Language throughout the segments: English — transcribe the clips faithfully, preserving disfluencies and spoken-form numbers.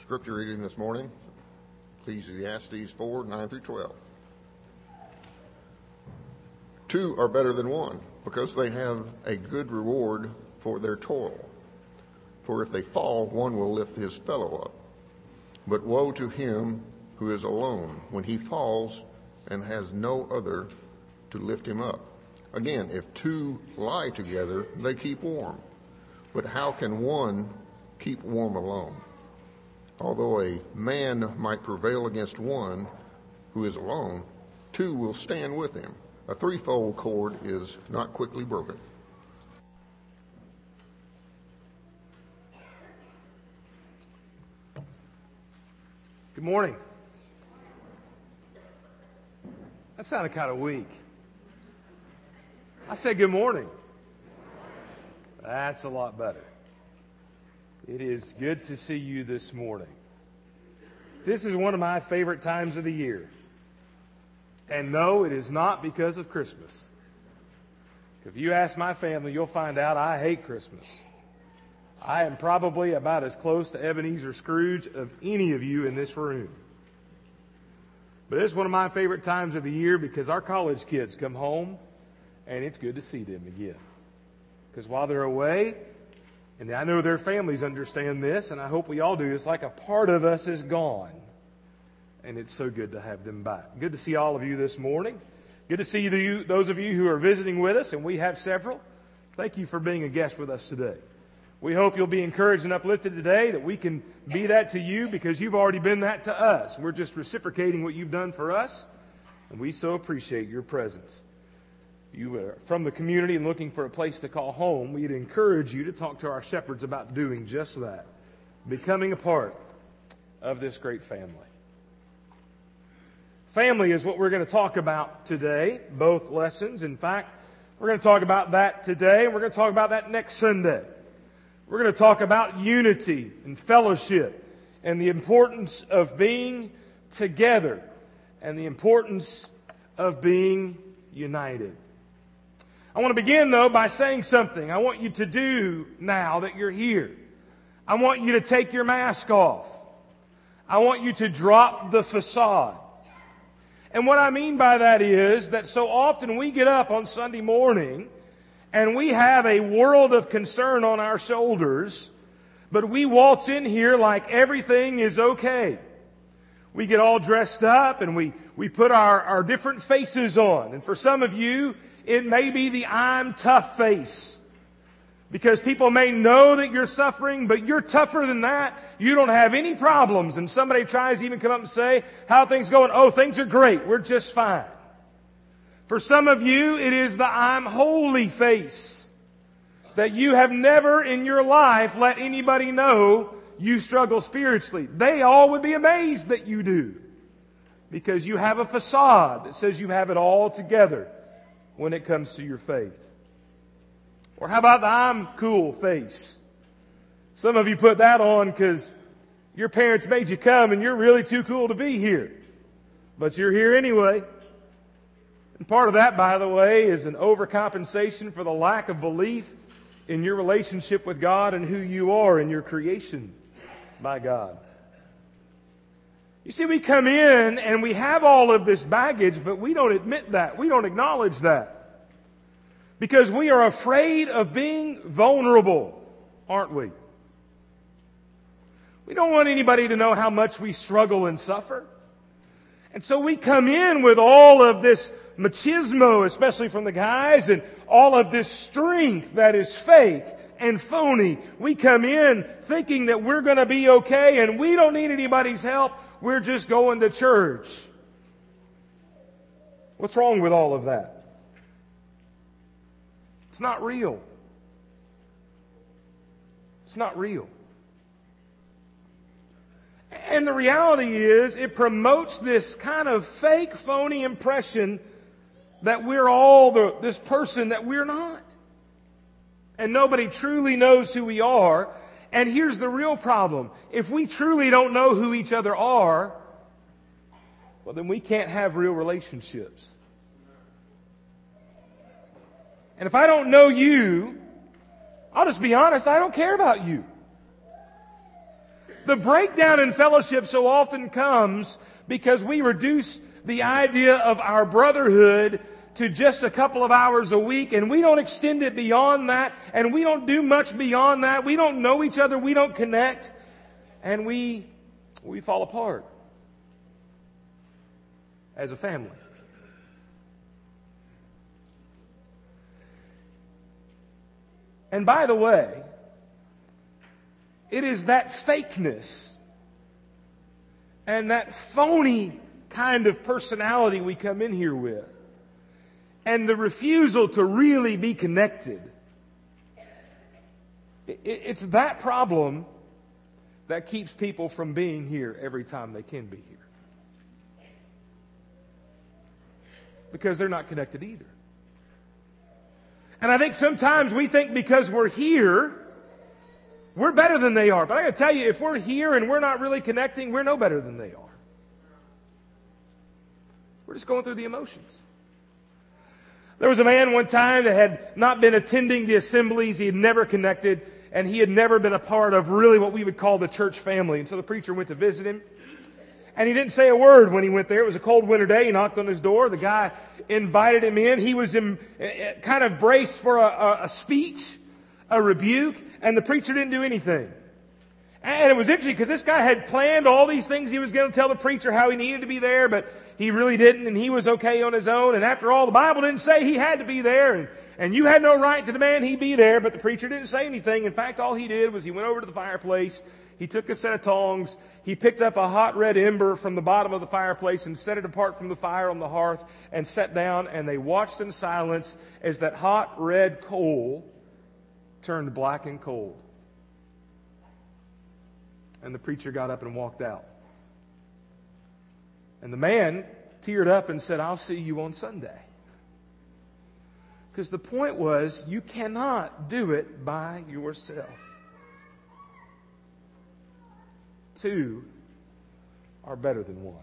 Scripture reading this morning, Ecclesiastes four, nine through twelve. Two are better than one, because they have a good reward for their toil. For if they fall, one will lift his fellow up. But woe to him who is alone when he falls and has no other to lift him up. Again, if two lie together, they keep warm. But how can one keep warm alone? Although a man might prevail against one who is alone, two will stand with him. A threefold cord is not quickly broken. Good morning. That sounded kind of weak. I said good morning. That's a lot better. It is good to see you this morning. This is one of my favorite times of the year. And no, it is not because of Christmas. If you ask my family, you'll find out I hate Christmas. I am probably about as close to Ebenezer Scrooge of any of you in this room. But it's one of my favorite times of the year because our college kids come home and it's good to see them again. Because while they're away, and I know their families understand this, and I hope we all do, it's like a part of us is gone. And it's so good to have them back. Good to see all of you this morning. Good to see you, those of you who are visiting with us, and we have several. Thank you for being a guest with us today. We hope you'll be encouraged and uplifted today, that we can be that to you because you've already been that to us. We're just reciprocating what you've done for us, and we so appreciate your presence. If you are from the community and looking for a place to call home, we'd encourage you to talk to our shepherds about doing just that, becoming a part of this great family. Family is what we're going to talk about today, both lessons. In fact, we're going to talk about that today, and we're going to talk about that next Sunday. We're going to talk about unity and fellowship and the importance of being together and the importance of being united. I want to begin, though, by saying something I want you to do now that you're here. I want you to take your mask off. I want you to drop the facade. And what I mean by that is that so often we get up on Sunday morning and we have a world of concern on our shoulders, but we waltz in here like everything is okay. We get all dressed up and we, we put our, our different faces on. And for some of you, it may be the I'm tough face. Because people may know that you're suffering, but you're tougher than that. You don't have any problems. And somebody tries to even come up and say, how are things going? Oh, things are great. We're just fine. For some of you, it is the I'm holy face. That you have never in your life let anybody know you struggle spiritually. They all would be amazed that you do. Because you have a facade that says you have it all together when it comes to your faith. Or how about the I'm cool face? Some of you put that on because your parents made you come and you're really too cool to be here. But you're here anyway. And part of that, by the way, is an overcompensation for the lack of belief in your relationship with God and who you are in your creation by God. You see, we come in and we have all of this baggage, but we don't admit that. We don't acknowledge that. Because we are afraid of being vulnerable, aren't we? We don't want anybody to know how much we struggle and suffer. And so we come in with all of this machismo, especially from the guys, and all of this strength that is fake and phony. We come in thinking that we're going to be okay and we don't need anybody's help. We're just going to church. What's wrong with all of that? It's not real. It's not real. And the reality is, it promotes this kind of fake, phony impression that we're all the, this person that we're not. And nobody truly knows who we are. And here's the real problem. If we truly don't know who each other are, well, then we can't have real relationships. And if I don't know you, I'll just be honest, I don't care about you. The breakdown in fellowship so often comes because we reduce the idea of our brotherhood to just a couple of hours a week, and we don't extend it beyond that, and we don't do much beyond that. We don't know each other, we don't connect, and we we fall apart as a family. And by the way, it is that fakeness and that phony kind of personality we come in here with, and the refusal to really be connected. It's that problem that keeps people from being here every time they can be here. Because they're not connected either. And I think sometimes we think because we're here, we're better than they are. But I got to tell you, if we're here and we're not really connecting, we're no better than they are. We're just going through the emotions. There was a man one time that had not been attending the assemblies. He had never connected, and he had never been a part of really what we would call the church family. And so the preacher went to visit him. And he didn't say a word when he went there. It was a cold winter day. He knocked on his door. The guy invited him in. He was in, kind of braced for a, a, a speech, a rebuke, and the preacher didn't do anything. And it was interesting because this guy had planned all these things he was going to tell the preacher how he needed to be there, but he really didn't, and he was okay on his own. And after all, the Bible didn't say he had to be there, and, and you had no right to demand he be there, but the preacher didn't say anything. In fact, all he did was he went over to the fireplace. He took a set of tongs. He picked up a hot red ember from the bottom of the fireplace and set it apart from the fire on the hearth and sat down, and they watched in silence as that hot red coal turned black and cold. And the preacher got up and walked out. And the man teared up and said, "I'll see you on Sunday." Because the point was, you cannot do it by yourself. Two are better than one.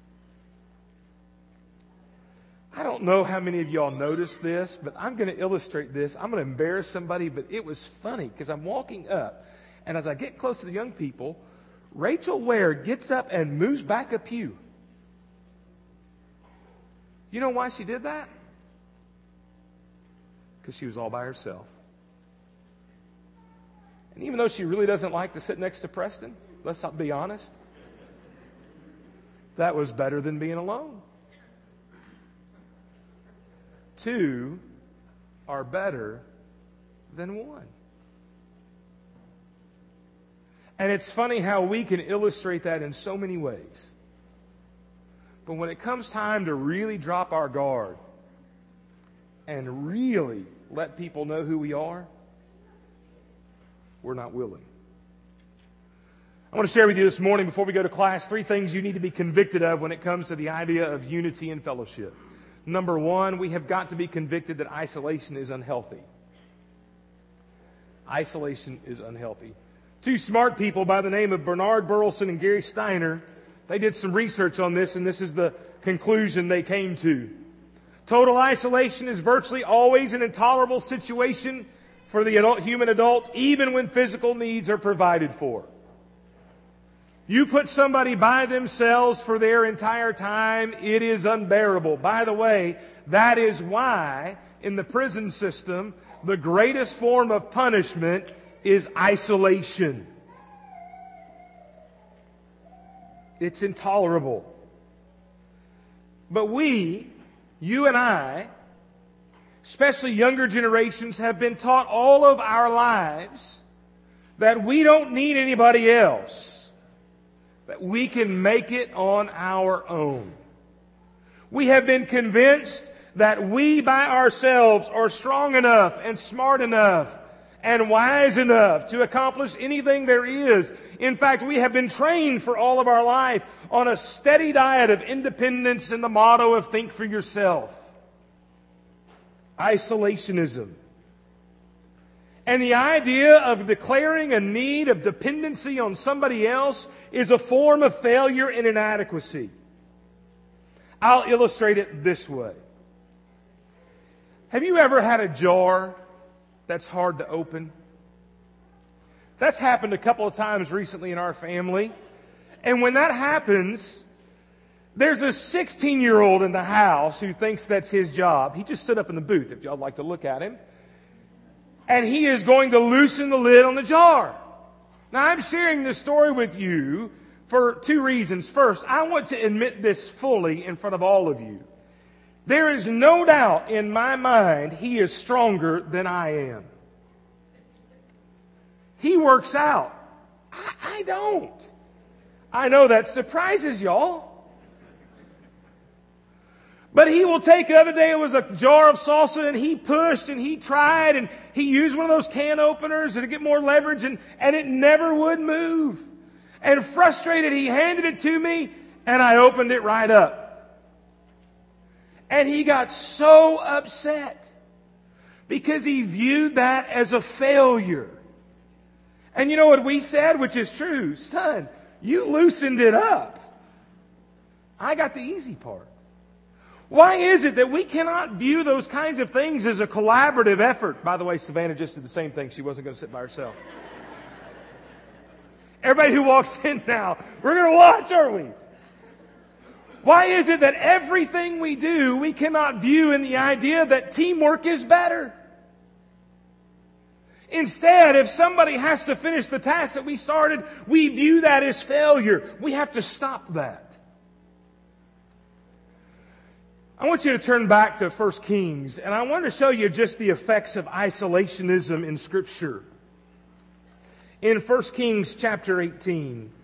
I don't know how many of y'all noticed this, but I'm going to illustrate this. I'm going to embarrass somebody, but it was funny because I'm walking up, and as I get close to the young people, Rachel Ware gets up and moves back a pew. You know why she did that? Because she was all by herself. And even though she really doesn't like to sit next to Preston, let's be honest, that was better than being alone. Two are better than one. And it's funny how we can illustrate that in so many ways. But when it comes time to really drop our guard and really let people know who we are, we're not willing. I want to share with you this morning, before we go to class, three things you need to be convicted of when it comes to the idea of unity and fellowship. Number one, we have got to be convicted that isolation is unhealthy. Isolation is unhealthy. Two smart people by the name of Bernard Burleson and Gary Steiner, they did some research on this, and this is the conclusion they came to. Total isolation is virtually always an intolerable situation for the adult, human adult, even when physical needs are provided for. You put somebody by themselves for their entire time, it is unbearable. By the way, that is why in the prison system, the greatest form of punishment is isolation. It's intolerable. But we, you and I, especially younger generations, have been taught all of our lives that we don't need anybody else, that we can make it on our own. We have been convinced that we by ourselves are strong enough and smart enough and wise enough to accomplish anything there is. In fact, we have been trained for all of our life on a steady diet of independence and the motto of think for yourself. Isolationism. And the idea of declaring a need of dependency on somebody else is a form of failure and inadequacy. I'll illustrate it this way. Have you ever had a jar that's hard to open? That's happened a couple of times recently in our family. And when that happens, there's a sixteen-year-old in the house who thinks that's his job. He just stood up in the booth, if y'all would like to look at him. And he is going to loosen the lid on the jar. Now, I'm sharing this story with you for two reasons. First, I want to admit this fully in front of all of you. There is no doubt in my mind he is stronger than I am. He works out. I, I don't. I know that surprises y'all. But he will take, the other day it was a jar of salsa and he pushed and he tried and he used one of those can openers to get more leverage and, and it never would move. And frustrated, he handed it to me and I opened it right up. And he got so upset because he viewed that as a failure. And you know what we said, which is true? Son, you loosened it up. I got the easy part. Why is it that we cannot view those kinds of things as a collaborative effort? By the way, Savannah just did the same thing. She wasn't going to sit by herself. Everybody who walks in now, we're going to watch, aren't we? Why is it that everything we do, we cannot view in the idea that teamwork is better? Instead, if somebody has to finish the task that we started, we view that as failure. We have to stop that. I want you to turn back to First Kings, and I want to show you just the effects of isolationism in Scripture. In First Kings chapter eighteen,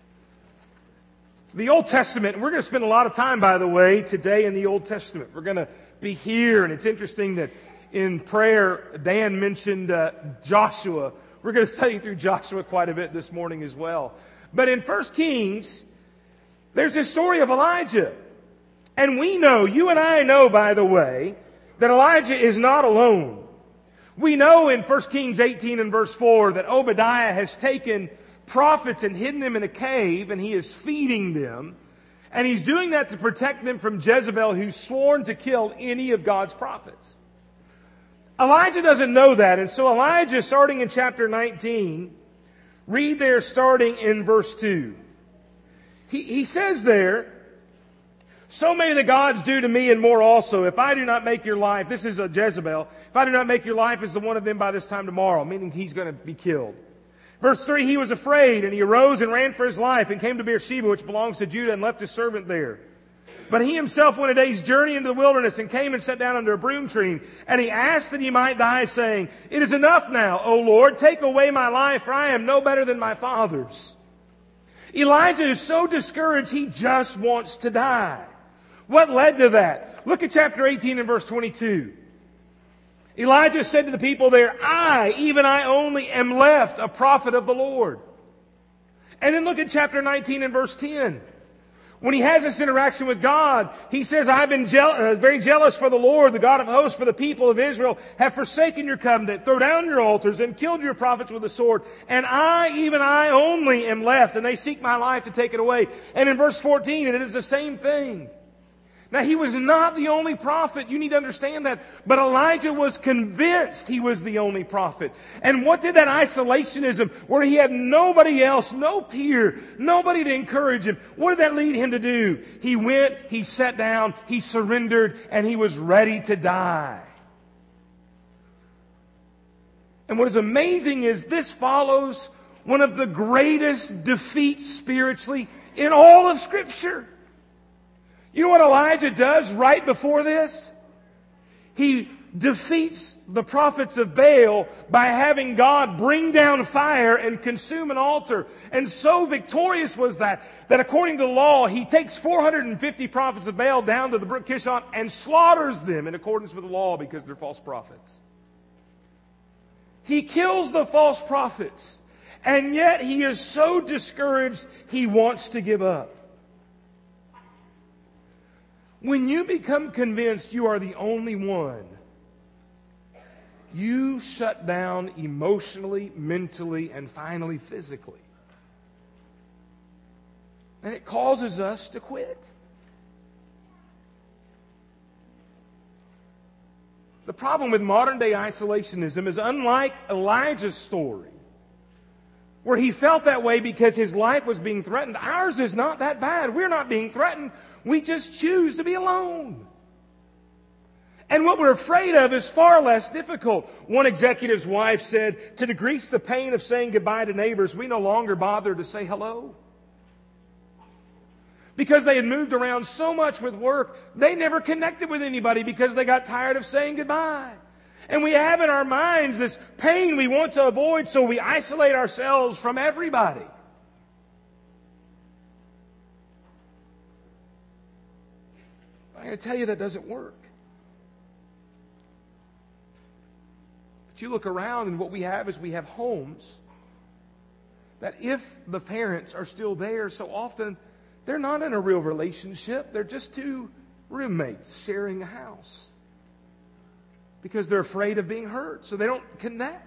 the Old Testament, we're going to spend a lot of time, by the way, today in the Old Testament. We're going to be here, and it's interesting that in prayer, Dan mentioned uh, Joshua. We're going to study through Joshua quite a bit this morning as well. But in First Kings, there's this story of Elijah. And we know, you and I know, by the way, that Elijah is not alone. We know in First Kings eighteen and verse four that Obadiah has taken prophets and hidden them in a cave and he is feeding them. And he's doing that to protect them from Jezebel, who's sworn to kill any of God's prophets. Elijah doesn't know that. And so Elijah, starting in chapter nineteen, read there starting in verse two. He, he says there, so may the gods do to me and more also, if I do not make your life, this is a Jezebel, if I do not make your life as the one of them by this time tomorrow, meaning he's going to be killed. Verse three, he was afraid and he arose and ran for his life and came to Beersheba, which belongs to Judah, and left his servant there. But he himself went a day's journey into the wilderness and came and sat down under a broom tree. And he asked that he might die, saying, it is enough now, O Lord, take away my life, for I am no better than my fathers. Elijah is so discouraged, he just wants to die. What led to that? Look at chapter eighteen and verse twenty-two. Elijah said to the people there, I, even I only, am left a prophet of the Lord. And then look at chapter nineteen and verse ten. When he has this interaction with God, he says, I've been je- uh, very jealous for the Lord, the God of hosts, for the people of Israel have forsaken your covenant, throw down your altars, and killed your prophets with the sword. And I, even I only, am left, and they seek my life to take it away. And in verse fourteen, it is the same thing. Now, he was not the only prophet. You need to understand that. But Elijah was convinced he was the only prophet. And what did that isolationism, where he had nobody else, no peer, nobody to encourage him, what did that lead him to do? He went, he sat down, he surrendered, and he was ready to die. And what is amazing is this follows one of the greatest defeats spiritually in all of Scripture. You know what Elijah does right before this? He defeats the prophets of Baal by having God bring down fire and consume an altar. And so victorious was that, that according to the law, he takes four hundred fifty prophets of Baal down to the brook Kishon and slaughters them in accordance with the law because they're false prophets. He kills the false prophets. And yet he is so discouraged, he wants to give up. When you become convinced you are the only one, you shut down emotionally, mentally, and finally physically. And it causes us to quit. The problem with modern day isolationism is, unlike Elijah's story, where he felt that way because his life was being threatened. Ours is not that bad. We're not being threatened. We just choose to be alone. And what we're afraid of is far less difficult. One executive's wife said, to decrease the pain of saying goodbye to neighbors, we no longer bother to say hello. Because they had moved around so much with work, they never connected with anybody because they got tired of saying goodbye. And we have in our minds this pain we want to avoid, so we isolate ourselves from everybody. I'm going to tell you that doesn't work. But you look around and what we have is we have homes that if the parents are still there, so often they're not in a real relationship. They're just two roommates sharing a house. Because they're afraid of being hurt, so they don't connect.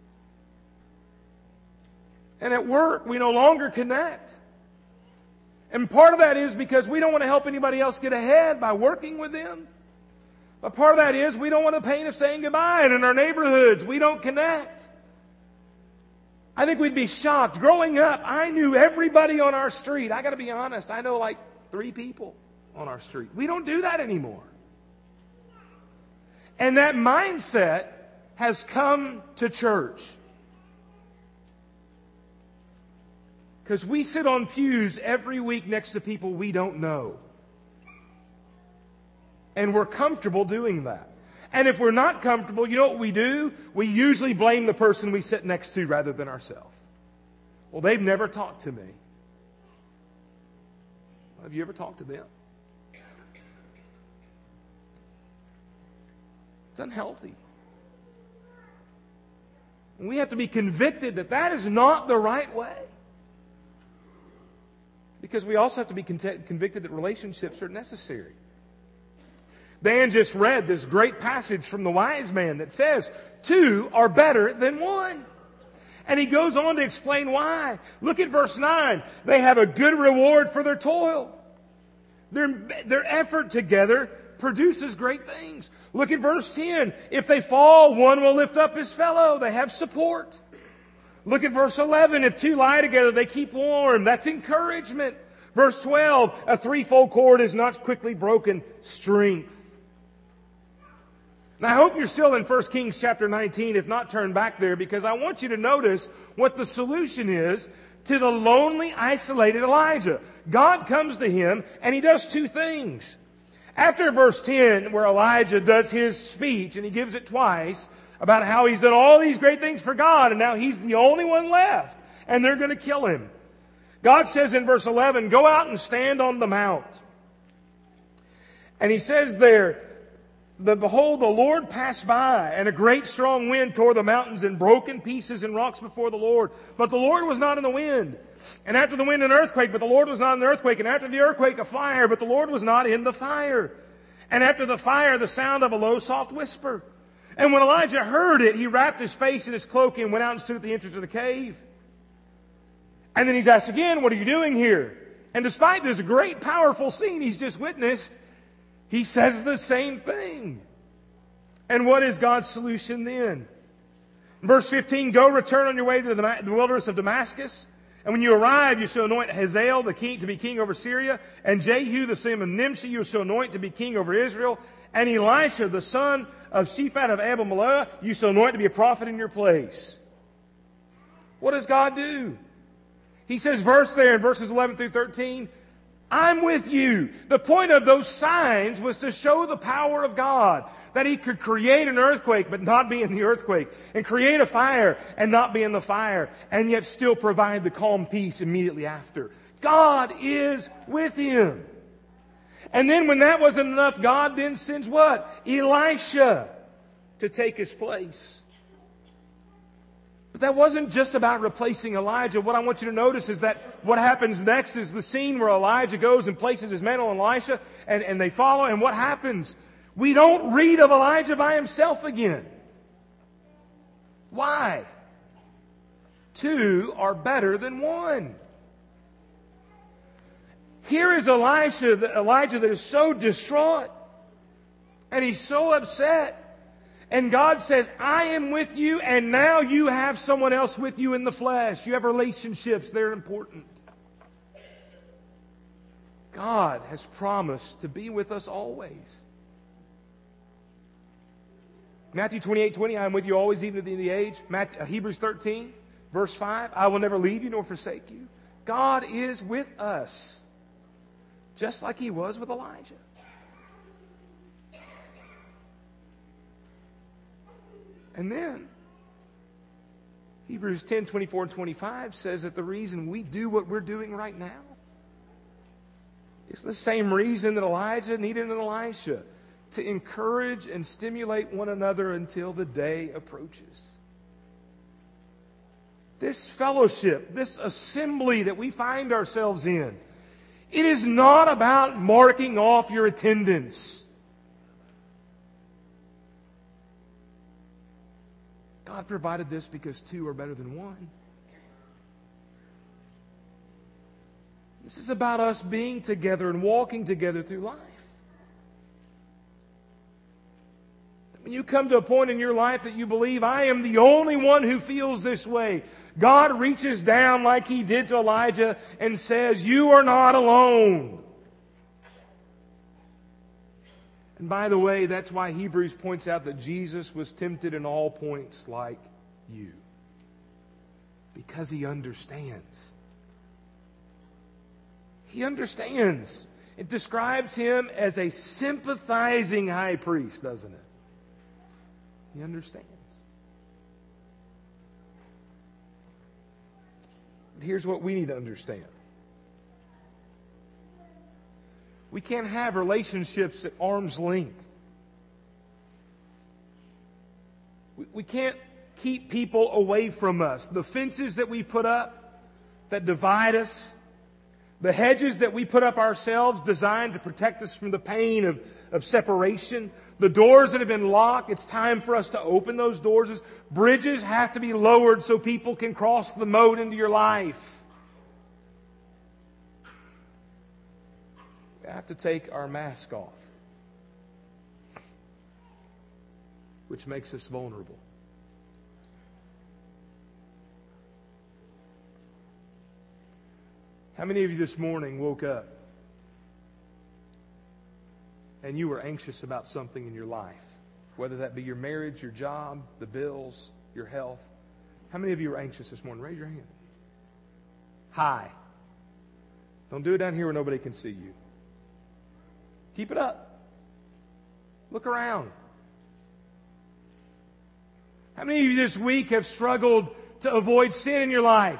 And at work, we no longer connect. And part of that is because we don't want to help anybody else get ahead by working with them. But part of that is we don't want the pain of saying goodbye. And in our neighborhoods, we don't connect. I think we'd be shocked. Growing up, I knew everybody on our street. I got to be honest, I know like three people on our street. We don't do that anymore. And that mindset has come to church. Because we sit on pews every week next to people we don't know. And we're comfortable doing that. And if we're not comfortable, you know what we do? We usually blame the person we sit next to rather than ourselves. Well, they've never talked to me. Have you ever talked to them? It's unhealthy. And we have to be convicted that that is not the right way. Because we also have to be convicted that relationships are necessary. Dan just read this great passage from the wise man that says, two are better than one. And he goes on to explain why. Look at verse nine. They have a good reward for their toil. Their, their effort together produces great things. Look at verse ten. If they fall, one will lift up his fellow. They have support. Look at verse eleven. If two lie together, they keep warm. That's encouragement. Verse twelve. A threefold cord is not quickly broken. Strength. Now I hope you're still in First Kings chapter nineteen. If not, turn back there, because I want you to notice what the solution is to the lonely, isolated Elijah. God comes to him and he does two things. After verse ten, where Elijah does his speech, and he gives it twice, about how he's done all these great things for God, and now he's the only one left, and they're going to kill him. God says in verse eleven, go out and stand on the mount. And he says there, the, behold, the Lord passed by, and a great strong wind tore the mountains and broke in pieces and rocks before the Lord. But the Lord was not in the wind. And after the wind, an earthquake, but the Lord was not in the earthquake. And after the earthquake, a fire, but the Lord was not in the fire. And after the fire, the sound of a low, soft whisper. And when Elijah heard it, he wrapped his face in his cloak and went out and stood at the entrance of the cave. And then he's asked again, what are you doing here? And despite this great, powerful scene he's just witnessed, he says the same thing. And what is God's solution then? In verse fifteen, go return on your way to the, the wilderness of Damascus. And when you arrive, you shall anoint Hazael the king to be king over Syria. And Jehu the son of Nimshi you shall anoint to be king over Israel. And Elisha the son of Shaphat of Abel-Meholah you shall anoint to be a prophet in your place. What does God do? He says verse there in verses eleven through thirteen, I'm with you. The point of those signs was to show the power of God. That He could create an earthquake but not be in the earthquake. And create a fire and not be in the fire. And yet still provide the calm peace immediately after. God is with him. And then when that wasn't enough, God then sends what? Elisha to take his place. But that wasn't just about replacing Elijah. What I want you to notice is that what happens next is the scene where Elijah goes and places his mantle on Elisha, and, and they follow, and what happens? We don't read of Elijah by himself again. Why? Two are better than one. Here is Elisha, Elijah that is so distraught, and he's so upset. And God says, I am with you, and now you have someone else with you in the flesh. You have relationships. They're important. God has promised to be with us always. Matthew twenty-eight twenty, I am with you always, even to the end of the age. Matthew, Hebrews thirteen, verse five, I will never leave you nor forsake you. God is with us, just like He was with Elijah. And then, Hebrews ten twenty-four and twenty-five says that the reason we do what we're doing right now is the same reason that Elijah needed an Elisha, to encourage and stimulate one another until the day approaches. This fellowship, this assembly that we find ourselves in, it is not about marking off your attendance. God provided this because two are better than one. This is about us being together and walking together through life. When you come to a point in your life that you believe, I am the only one who feels this way, God reaches down like He did to Elijah and says, you are not alone. And by the way, that's why Hebrews points out that Jesus was tempted in all points like you. Because He understands. He understands. It describes Him as a sympathizing high priest, doesn't it? He understands. But here's what we need to understand. We can't have relationships at arm's length. We, we can't keep people away from us. The fences that we put up that divide us, the hedges that we put up ourselves designed to protect us from the pain of, of separation, the doors that have been locked, it's time for us to open those doors. Bridges have to be lowered so people can cross the moat into your life. We have to take our mask off, which makes us vulnerable. How many of you this morning woke up and you were anxious about something in your life? Whether that be your marriage, your job, the bills, your health. How many of you are anxious this morning? Raise your hand. High. Don't do it down here where nobody can see you. Keep it up. Look around. How many of you this week have struggled to avoid sin in your life?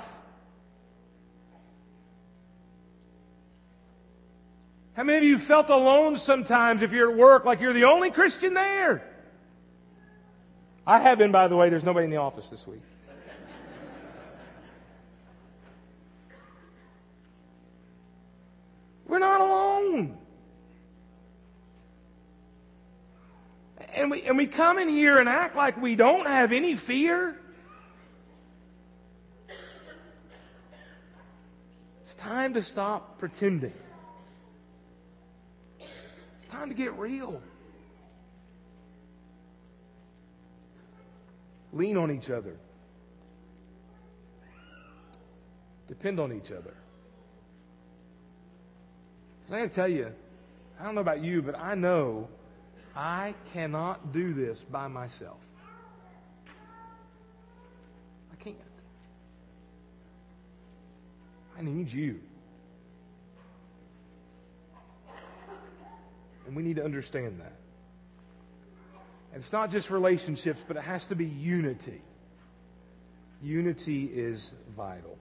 How many of you felt alone sometimes if you're at work, like you're the only Christian there? I have been, by the way. There's nobody in the office this week. We're not alone. And we, and we come in here and act like we don't have any fear. It's time to stop pretending. It's time to get real. Lean on each other. Depend on each other. I got to tell you, I don't know about you, but I know I cannot do this by myself. I can't. I need you. And we need to understand that. And it's not just relationships, but it has to be unity. Unity is vital.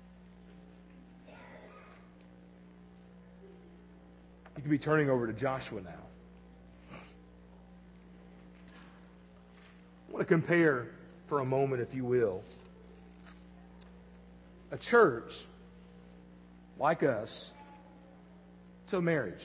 You could be turning over to Joshua now. I want to compare for a moment, if you will, a church like us to a marriage.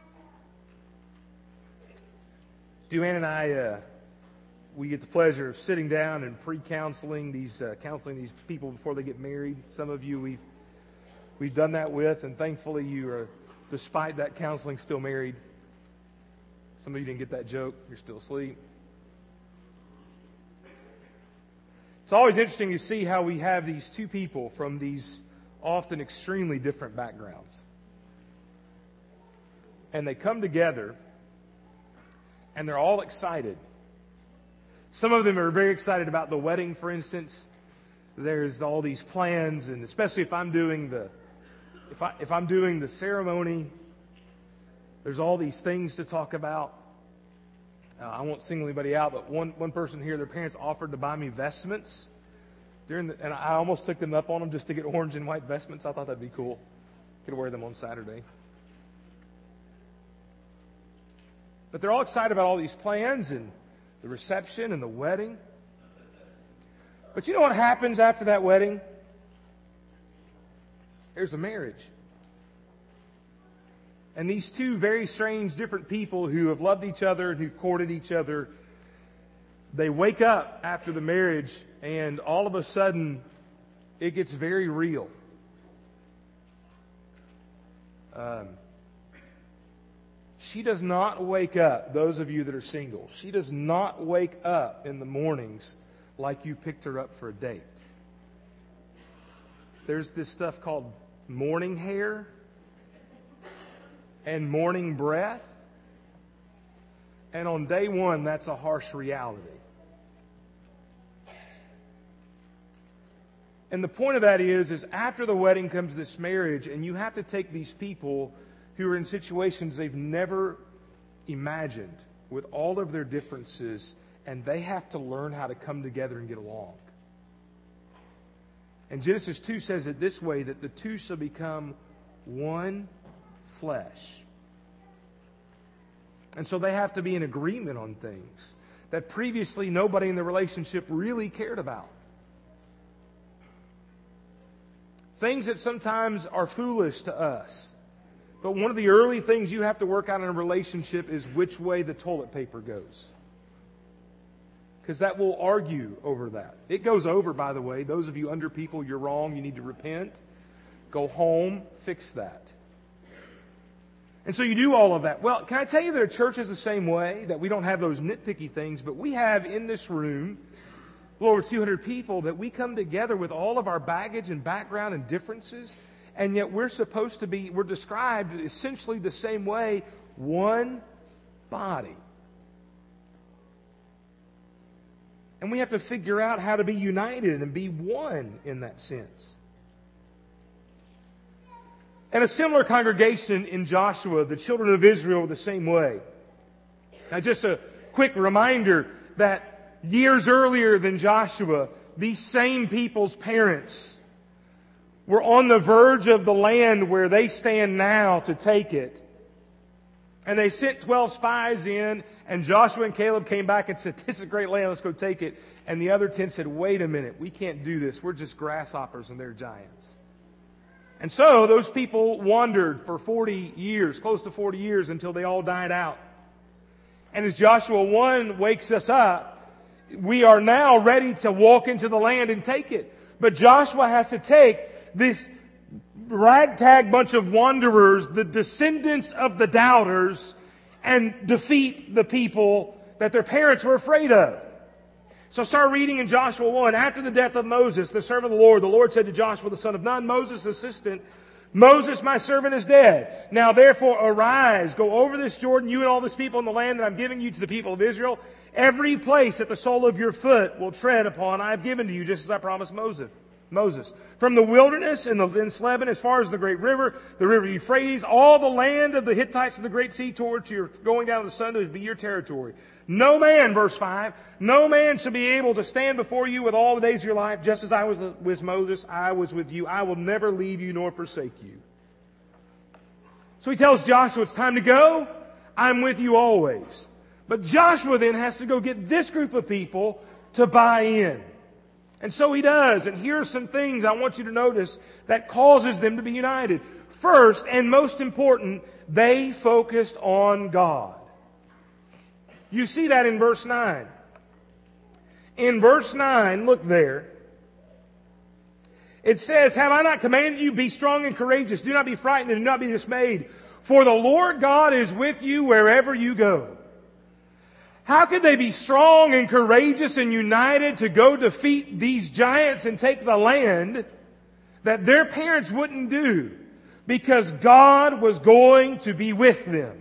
Duane and I, uh, we get the pleasure of sitting down and pre-counseling these, uh, counseling these people before they get married. Some of you we've we've done that with, and thankfully you are, despite that counseling, still married. Some of you didn't get that joke. You're still asleep. It's always interesting to see how we have these two people from these often extremely different backgrounds. And they come together, and they're all excited. Some of them are very excited about the wedding, for instance. There's all these plans, and especially if I'm doing the if I if I'm doing the ceremony, there's all these things to talk about. Uh, I won't single anybody out, but one one person here, their parents offered to buy me vestments during the, and I almost took them up on them just to get orange and white vestments. I thought that'd be cool. Could wear them on Saturday. But they're all excited about all these plans and the reception and the wedding. But you know what happens after that wedding? There's a marriage. And these two very strange, different people who have loved each other and who've courted each other, they wake up after the marriage, and all of a sudden, it gets very real. Um, she does not wake up, those of you that are single, she does not wake up in the mornings like you picked her up for a date. There's this stuff called morning hair and morning breath. And on day one, that's a harsh reality. And the point of that is, is after the wedding comes this marriage, and you have to take these people who are in situations they've never imagined with all of their differences, and they have to learn how to come together and get along. And Genesis two says it this way, that the two shall become one flesh. And so they have to be in agreement on things that previously nobody in the relationship really cared about. Things that sometimes are foolish to us. But one of the early things you have to work out in a relationship is which way the toilet paper goes. Because that will argue over that. It goes over, by the way. Those of you under people, you're wrong. You need to repent. Go home. Fix that. And so you do all of that. Well, can I tell you that a church is the same way? That we don't have those nitpicky things, but we have in this room a little over two hundred people that we come together with all of our baggage and background and differences, and yet we're supposed to be, we're described essentially the same way, one body. And we have to figure out how to be united and be one in that sense. And a similar congregation in Joshua, the children of Israel were the same way. Now just a quick reminder that years earlier than Joshua, these same people's parents were on the verge of the land where they stand now to take it. And they sent twelve spies in, and Joshua and Caleb came back and said, "This is a great land, let's go take it." And the other ten said, "Wait a minute, we can't do this. We're just grasshoppers and they're giants." And so those people wandered for forty years, close to forty years, until they all died out. And as Joshua one wakes us up, we are now ready to walk into the land and take it. But Joshua has to take this ragtag bunch of wanderers, the descendants of the doubters, and defeat the people that their parents were afraid of. So start reading in Joshua one. After the death of Moses, the servant of the Lord, the Lord said to Joshua, the son of Nun, Moses' assistant, "Moses, my servant, is dead. Now therefore arise, go over this Jordan, you and all this people in the land that I'm giving you to the people of Israel. Every place that the sole of your foot will tread upon, I have given to you, just as I promised Moses. Moses. From the wilderness in the in Lebanon, as far as the great river, the river Euphrates, all the land of the Hittites and the great sea towards your going down to the sun to be your territory. No man," verse five, "no man shall be able to stand before you with all the days of your life, just as I was with Moses, I was with you. I will never leave you nor forsake you." So he tells Joshua, it's time to go. I'm with you always. But Joshua then has to go get this group of people to buy in. And so he does. And here are some things I want you to notice that causes them to be united. First, and most important, they focused on God. You see that in verse nine. In verse nine, look there. It says, "Have I not commanded you, be strong and courageous. Do not be frightened and do not be dismayed. For the Lord God is with you wherever you go." How could they be strong and courageous and united to go defeat these giants and take the land that their parents wouldn't do? Because God was going to be with them.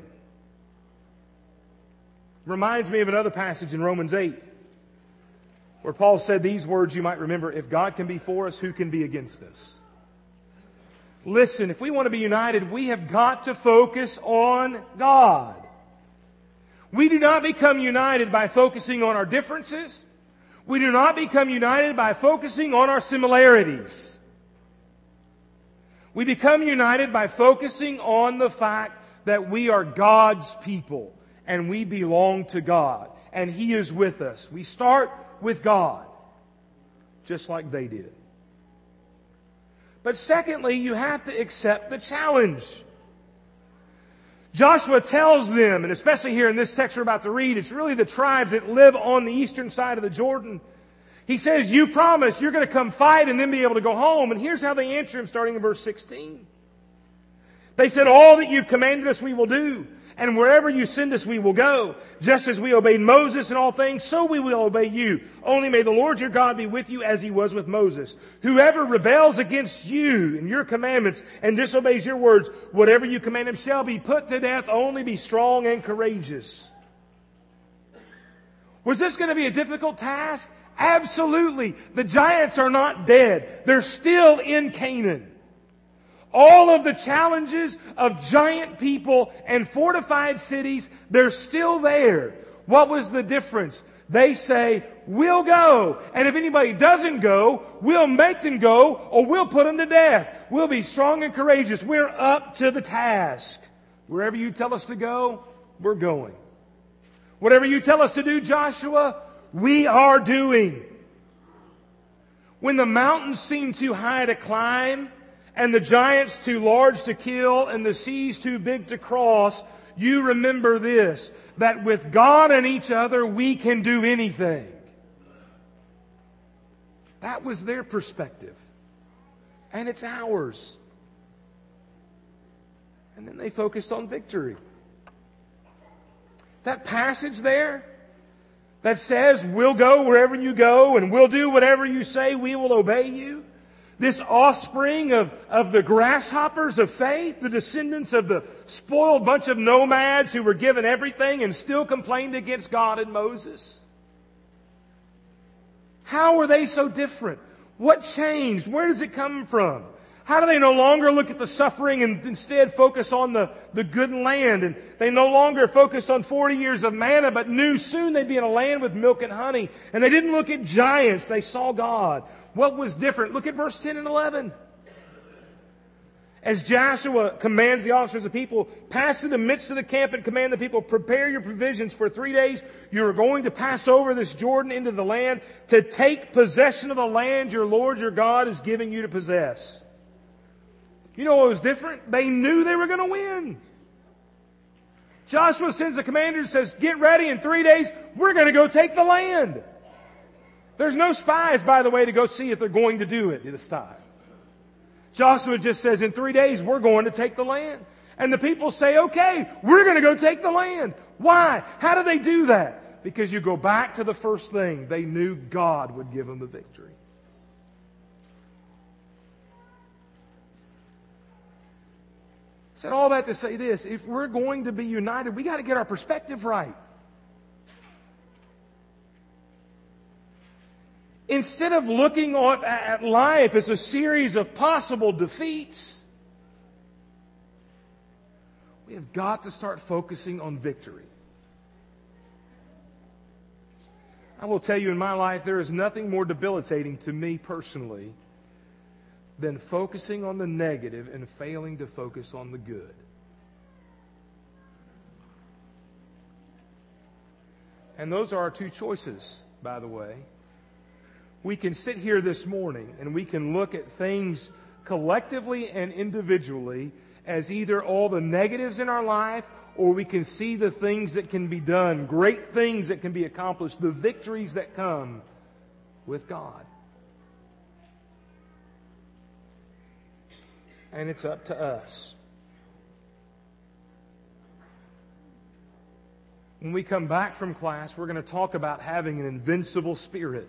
Reminds me of another passage in Romans eight, where Paul said these words you might remember: if God can be for us, who can be against us? Listen, if we want to be united, we have got to focus on God. We do not become united by focusing on our differences. We do not become united by focusing on our similarities. We become united by focusing on the fact that we are God's people and we belong to God and He is with us. We start with God, just like they did. But secondly, you have to accept the challenge. Joshua tells them, and especially here in this text we're about to read, it's really the tribes that live on the eastern side of the Jordan. He says, you promise you're going to come fight and then be able to go home. And here's how they answer him, starting in verse sixteen. They said, all that you've commanded us we will do, and wherever you send us we will go. Just as we obeyed Moses in all things, so we will obey you. Only may the Lord your God be with you as He was with Moses. Whoever rebels against you and your commandments and disobeys your words, whatever you command him shall be put to death. Only be strong and courageous. Was this going to be a difficult task? Absolutely. The giants are not dead. They're still in Canaan. All of the challenges of giant people and fortified cities, they're still there. What was the difference? They say, we'll go. And if anybody doesn't go, we'll make them go or we'll put them to death. We'll be strong and courageous. We're up to the task. Wherever you tell us to go, we're going. Whatever you tell us to do, Joshua, we are doing. When the mountains seem too high to climb, and the giants too large to kill, and the seas too big to cross, you remember this, that with God and each other, we can do anything. That was their perspective. And it's ours. And then they focused on victory. That passage there that says, we'll go wherever you go, and we'll do whatever you say, we will obey you. This offspring of, of the grasshoppers of faith, the descendants of the spoiled bunch of nomads who were given everything and still complained against God and Moses. How were they so different? What changed? Where does it come from? How do they no longer look at the suffering and instead focus on the, the good land? And they no longer focused on forty years of manna, but knew soon they'd be in a land with milk and honey. And they didn't look at giants, they saw God. What was different? Look at verse ten and eleven. As Joshua commands the officers of the people, pass through the midst of the camp and command the people, prepare your provisions for three days. You are going to pass over this Jordan into the land to take possession of the land your Lord your God is giving you to possess. You know what was different? They knew they were going to win. Joshua sends the commander and says, get ready in three days. We're going to go take the land. There's no spies, by the way, to go see if they're going to do it this time. Joshua just says, in three days, we're going to take the land. And the people say, okay, we're going to go take the land. Why? How do they do that? Because you go back to the first thing. They knew God would give them the victory. I said all that to say this. If we're going to be united, we got to get our perspective right. Instead of looking at life as a series of possible defeats, we have got to start focusing on victory. I will tell you, in my life, there is nothing more debilitating to me personally than focusing on the negative and failing to focus on the good. And those are our two choices, by the way. We can sit here this morning and we can look at things collectively and individually as either all the negatives in our life, or we can see the things that can be done, great things that can be accomplished, the victories that come with God. And it's up to us. When we come back from class, we're going to talk about having an invincible spirit,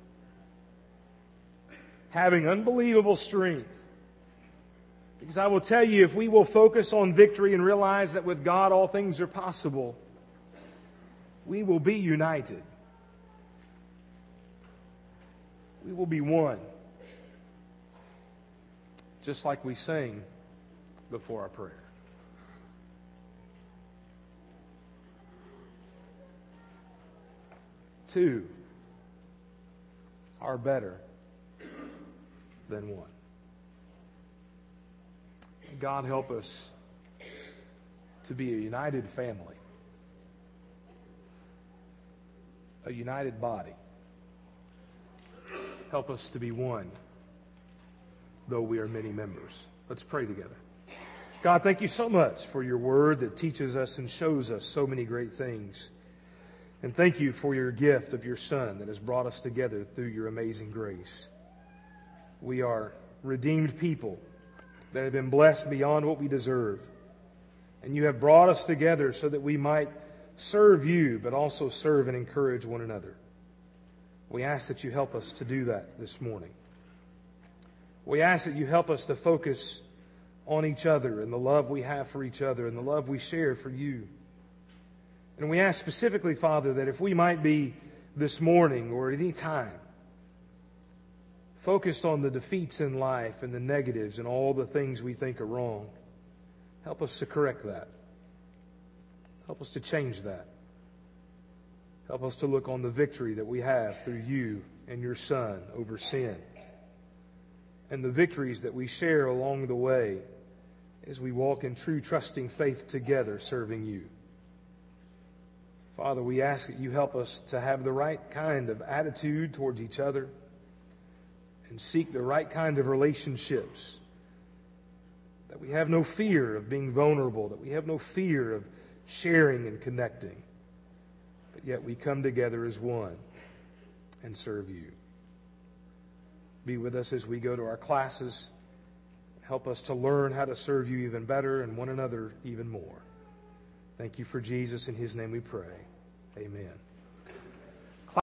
having unbelievable strength. Because I will tell you, if we will focus on victory and realize that with God all things are possible, we will be united. We will be one. Just like we sing before our prayer. Two are better than one. God help us to be a united family, a united body. Help us to be one, though we are many members. Let's pray together. God, thank you so much for your word that teaches us and shows us so many great things. And thank you for your gift of your Son that has brought us together through your amazing grace. We are redeemed people that have been blessed beyond what we deserve. And you have brought us together so that we might serve you, but also serve and encourage one another. We ask that you help us to do that this morning. We ask that you help us to focus on each other and the love we have for each other and the love we share for you. And we ask specifically, Father, that if we might be this morning or at any time focused on the defeats in life and the negatives and all the things we think are wrong, help us to correct that. Help us to change that. Help us to look on the victory that we have through you and your Son over sin, and the victories that we share along the way as we walk in true trusting faith together serving you. Father, we ask that you help us to have the right kind of attitude towards each other and seek the right kind of relationships, that we have no fear of being vulnerable, that we have no fear of sharing and connecting, but yet we come together as one and serve you. Be with us as we go to our classes. Help us to learn how to serve you even better and one another even more. Thank you for Jesus. In his name we pray. Amen.